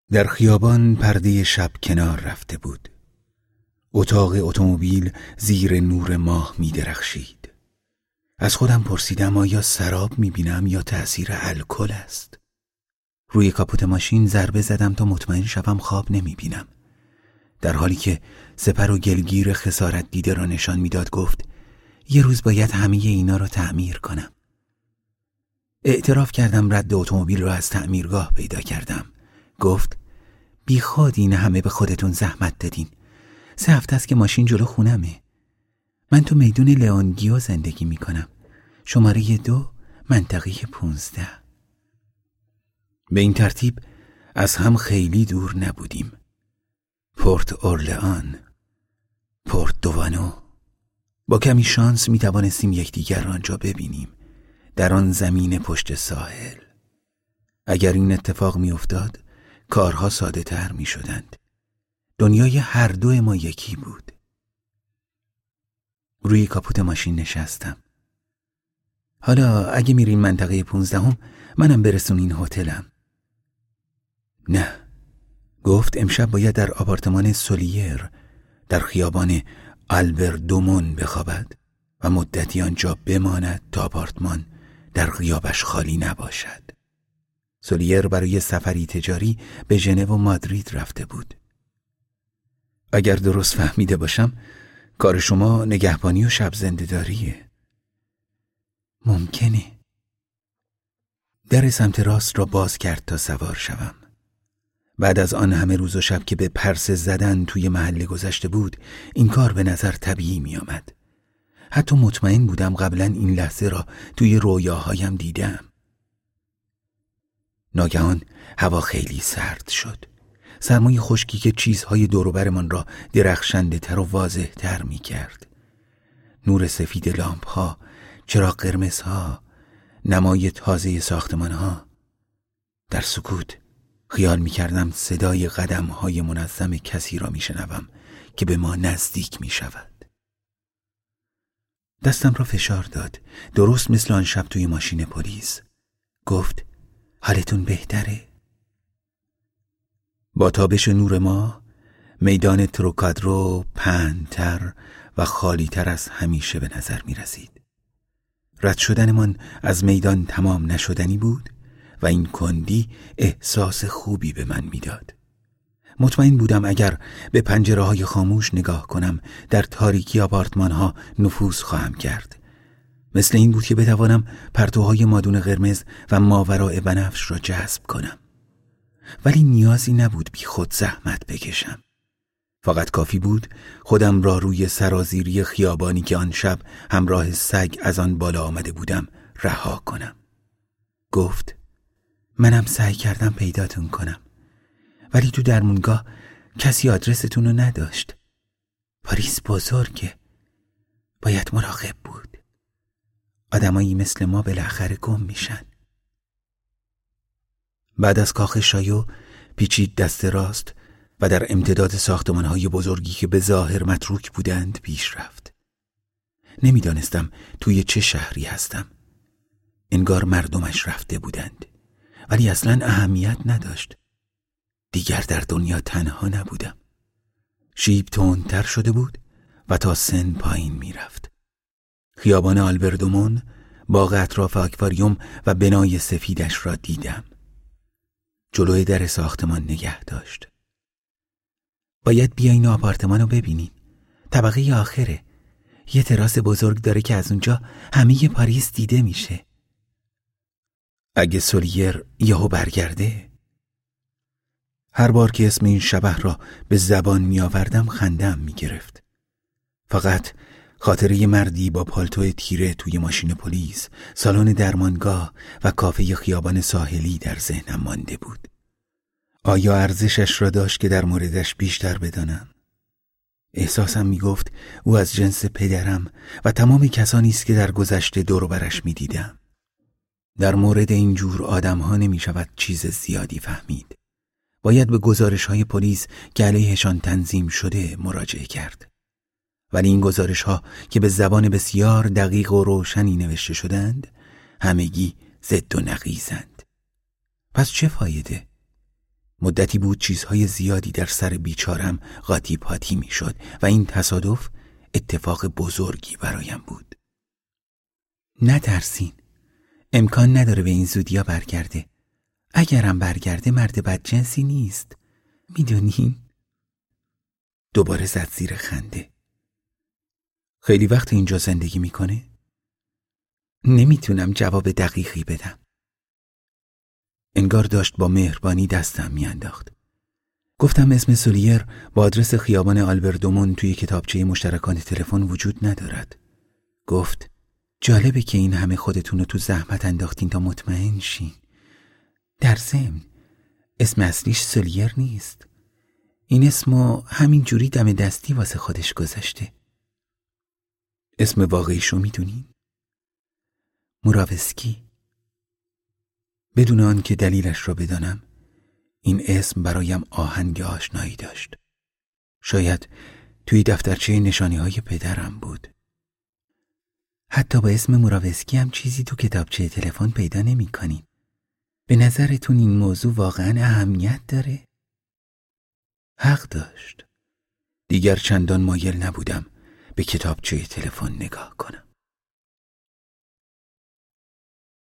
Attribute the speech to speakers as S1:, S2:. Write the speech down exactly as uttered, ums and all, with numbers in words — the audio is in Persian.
S1: در خیابان پرده شب کنار رفته بود. اتاق اتومبیل زیر نور ماه می درخشید. از خودم پرسیدم آیا سراب می بینم یا تأثیر الکل است؟ روی کاپوت ماشین ضربه زدم تا مطمئن شوم خواب نمی بینم. در حالی که سپر و گلگیر خسارت دیده را نشان میداد گفت یه روز باید همه اینا رو تعمیر کنم. اعتراف کردم رد اتومبیل را از تعمیرگاه پیدا کردم. گفت بی خود این همه به خودتون زحمت دادین. سه هفته است که ماشین جلو خونمه. من تو میدون لئونگیو زندگی میکنم. شماره دو منطقه پونزده. به این ترتیب از هم خیلی دور نبودیم. پورت اورلئان، پورت دوانو. با کمی شانس می توانستیم یکدیگر را آنجا ببینیم، در آن زمین پشت ساحل. اگر این اتفاق می افتاد کارها ساده تر می شدند. دنیای هر دو ما یکی بود. روی کاپوت ماشین نشستم. حالا اگه میرین منطقه پونزدهم منم برسونین هتلم. نه، گفت امشب باید در آپارتمان سولیر در خیابان آلبردومون بخوابد و مدتی آنجا بماند تا آپارتمان در غیابش خالی نباشد. سولیر برای سفری تجاری به ژنو و مادرید رفته بود. اگر درست فهمیده باشم کار شما نگهبانی و شب زنده‌داریه. ممکنه. در سمت راست را باز کرد تا سوار شوم. بعد از آن همه روز و شب که به پرسه زدن توی محله گذشته بود این کار به نظر طبیعی می آمد. حتی مطمئن بودم قبلا این لحظه را توی رویاهایم دیدم. ناگهان هوا خیلی سرد شد. سرمای خشکی که چیزهای دور و برمان را درخشنده تر و واضح تر می کرد. نور سفید لامپ ها، چراغ قرمز ها، نمای تازه ساختمان ها. در سکوت خیال می کردم صدای قدم های منظم کسی را می شنوم که به ما نزدیک می شود. دستم را فشار داد، درست مثل آن شب توی ماشین پلیس. گفت حالتون بهتره؟ با تابش نور ما میدان تروکادرو پهن‌تر و خالی‌تر از همیشه به نظر می رسید. رد شدنمان از میدان تمام نشدنی بود و این کندی احساس خوبی به من میداد. مطمئن بودم اگر به پنجره‌های خاموش نگاه کنم در تاریکی آپارتمان‌ها نفوذ خواهم کرد. مثل این بود که بتوانم پرتوهای مادون قرمز و ماوراء بنفش را جذب کنم. ولی نیازی نبود بی خود زحمت بکشم. فقط کافی بود خودم را روی سرازیری خیابانی که آن شب همراه سگ از آن بالا آمده بودم رها کنم. گفت منم سعی کردم پیداتون کنم ولی تو درمونگاه کسی آدرستون رو نداشت. پاریس بزرگه، باید مراقب بود. آدمایی مثل ما بالاخره گم میشن. بعد از کاخ شایو پیچید دست راست و در امتداد ساختمان‌های بزرگی که به ظاهر متروک بودند پیش رفت. نمیدانستم توی چه شهری هستم. انگار مردمش رفته بودند ولی اصلاً اهمیت نداشت. دیگر در دنیا تنها نبودم. شیب تندتر شده بود و تا سن پایین می رفت. خیابان آلبردومون، باغ اطراف آکواریوم و بنای سفیدش را دیدم. جلوی در ساختمان نگه داشت. باید بیاین آپارتمان رو ببینین. طبقه آخره. یه تراس بزرگ داره که از اونجا همه پاریس دیده میشه. اگه سولیر یهو برگرده؟ هر بار که اسم این شبح را به زبان می آوردم خندم می گرفت. فقط خاطره مردی با پالتو تیره توی ماشین پلیس، سالن درمانگاه و کافه خیابان ساحلی در ذهنم مانده بود. آیا ارزشش را داشت که در موردش بیشتر بدانم؟ احساسم می گفت او از جنس پدرم و تمام کسانی است که در گذشته دور و برش می دیدم. در مورد این جور آدم ها نمی شود چیز زیادی فهمید. باید به گزارش های پلیس که علیهشان تنظیم شده مراجعه کرد. ولی این گزارش ها که به زبان بسیار دقیق و روشنی نوشته شدند همگی ضد و نقیضند. پس چه فایده؟ مدتی بود چیزهای زیادی در سر بیچارم قاطی پاتی می شد و این تصادف اتفاق بزرگی برایم بود. نترسین، امکان نداره به این زودیا برگرده. اگرم برگرده مرد بدجنسی نیست، میدونین؟ دوباره زد زیر خنده. خیلی وقت اینجا زندگی میکنه؟ نمیتونم جواب دقیقی بدم. انگار داشت با مهربانی دستم میانداخت. گفتم اسم سولیر با آدرس خیابان آلبردومون توی کتابچه مشترکان تلفن وجود ندارد. گفت جالبه که این همه خودتون رو تو زحمت انداختین تا مطمئن شین. در ضمن اسم اصلیش سولیر نیست. این اسمو همین جوری دم دستی واسه خودش گذاشته. اسم واقعیشو میدونین؟ موراوسکی. بدون آن که دلیلش را بدانم، این اسم برایم آهنگ آشنایی داشت. شاید توی دفترچه نشانی های پدرم بود. حتی با اسم موراوسکی هم چیزی تو کتابچه تلفن پیدا نمی کنین. به نظرتون این موضوع واقعا اهمیت داره؟ حق داشت. دیگر چندان مایل نبودم به کتابچه تلفن نگاه کنم.